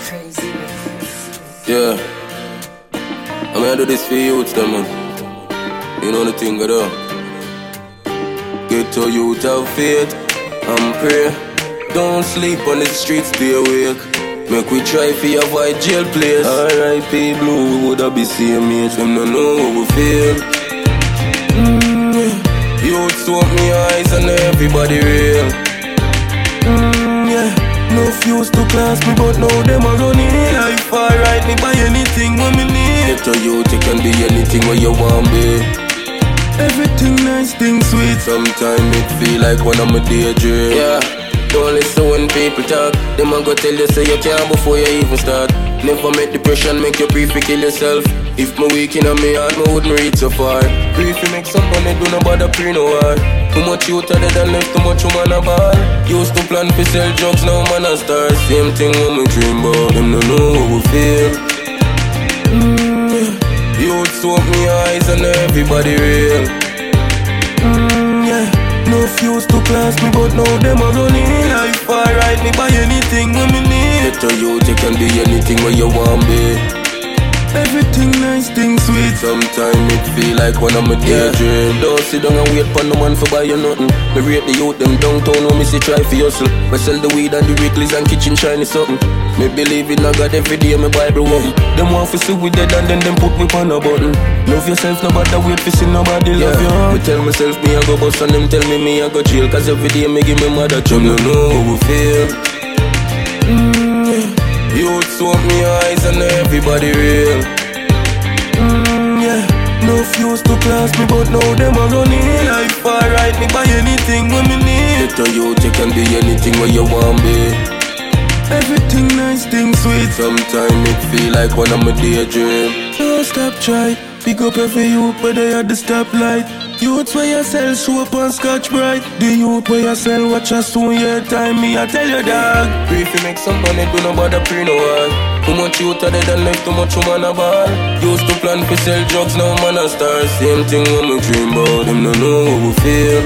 Yeah, I'm gonna do this for you, them, man. You know the thing, I do. Get to youth have faith and pray. Don't sleep on the streets, stay awake. Make we try for avoid jail place. R.I.P. Blue, we woulda be same age. Them no know how we feel. Youths open me eyes and everybody real. Yeah. No fuse to class me, but now them a running life. Alright, me buy anything when me need. Get a youth, you can be anything where you want be. Everything nice, thing sweet. Sometimes it feel like one of my daydream. Yeah, don't listen when people talk. Them a go tell you say you can't before you even start. Never make depression make you prefer kill yourself. If me weak in me heart, me wouldn't reach so far. Prefer make some money, do no bother pre no war. Too much youth are dead and left too much woman a ball. Used to plan for sell drugs, now man a star. Same thing when me dream about. Them no know how we feel. Youths open me eyes and everybody real. Yeah. No fuse to class me, but now them a running life. Alright, me buy anything when me need. Get a youth, you can be anything where you want be. Everything nice, thing sweet. Sometimes it feel like one of my daydream. Don't sit down and wait for no man for buy you nothing. Me rate the youth, them downtown, no me see try for hustle. Me sell the weed and the Wrigley's and kitchen shiny something. Me believe in a God every day, my Bible open. Them want to see we dead and then them put me on a button. Love yourself, nobody wait for see nobody love you. Me tell myself me I go bust and them tell me I go jail. Cause every day me give me mother trouble. No know how we feel. Youths open me eyes and everybody real. Yeah, no fuse to class me, but now them a running life. Alright, me buy anything when me need. Get a youth, you can be anything where you want be. Everything nice, thing sweet. Sometimes it feel like one of my daydream. Don't stop try, pick up every youth where they at the stoplight. Youths where you sell show up on Scotch Bright. The youth where you sell watch a soon your time. Me I tell you dog. Pray fi make some money, do no bother pre no war. Too much youth are dead and left too much woman a ball. Used to plan fi sell drugs, now man a star. Same thing when me dream about. Them no know how we feel.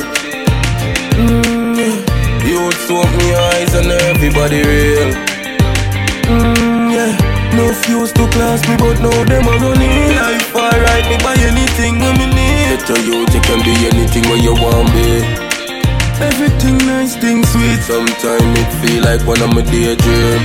Youths open me eyes and everybody real. Yeah. No fuse to class me, but now them a running life. Alright, me buy anything when me need. Get a youth, you can be anything where you want be. Everything nice, thing sweet. Sometimes it feel like one of my daydream.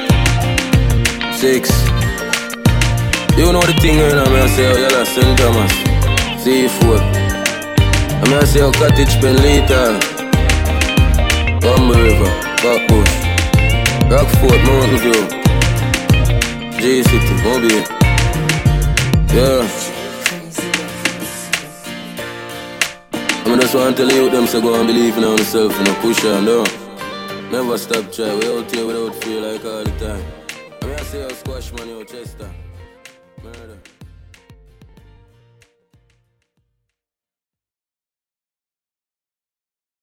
6. You know the thing right now, I say, oh, y'all St. Thomas C4. I say, oh, Cottage Pen Lethal Bumble River, Backbush, Rockford, Mountain View, J-City, Mobile. Yeah. I just want to tell you them, so go and believe in yourself and push on, though. Never stop try, we out here without fear like all the time. I say, I'll squash money out Chester. Murder.